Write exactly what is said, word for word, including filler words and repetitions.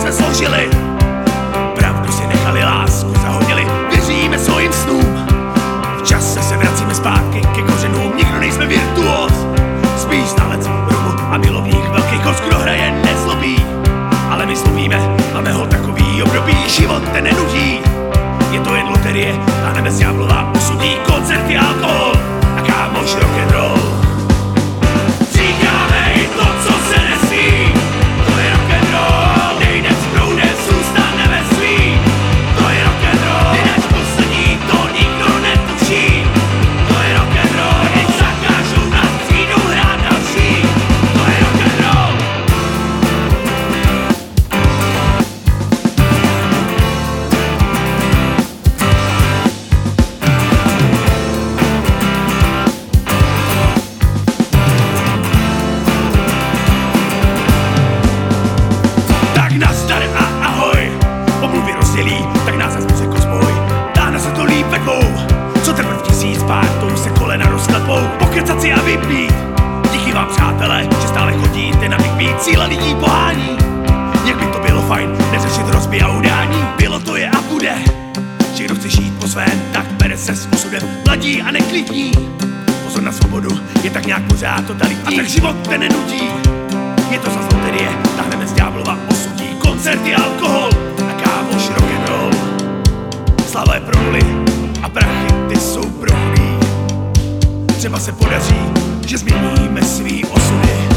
jsme složili. Pravdu si nechali, lásku zahodili, věříme svým snům. V čase se vracíme zpátky ke kořenům, nikdo nejsme virtuóz. Spíš znalec rumu a milovník velkých kost, kdo hraje nezlobí. Ale my zlobíme, máme ho takový období, život ten nenudí. Je to jen loterie, a nebe z ďáblova usudí, koncerty, alkohol a kámoš rock'n'roll. Říkáme i to, co se nesmí, to je rock'n'roll. Nejde připroude, zůstaneme svý, to je rock'n'roll. Ty než poslední, to nikdo netuší, to je rock'n'roll. Když zakážou nás, přijdou hrát další, to je rock'n'roll. Nazdar a ahoj, omluvy rozdělí, tak nás zas může kozboj. Táhne se to líp vekou, co teprv tisíc pár, to už se kolena rozklepou. Pokecat si a vypít, díky vám přátelé, že stále chodíte na Big Beat, síla lidí pohání. Jak by to bylo fajn, neřešit rozby a udání, bylo to je a bude. Že kdo chce žít po svém, tak bere se s osudem, mladí a neklidní. Pozor na svobodu, je tak nějak pořád totalitní, a tak život ten nenudí. Je to zas loterie, táhneme z ďáblova osudí, koncerty, alkohol a kámoš rock'n'roll. Slava je pro nuly a prachy, ty jsou pro chudý. Třeba se podaří, že změníme svý osudy.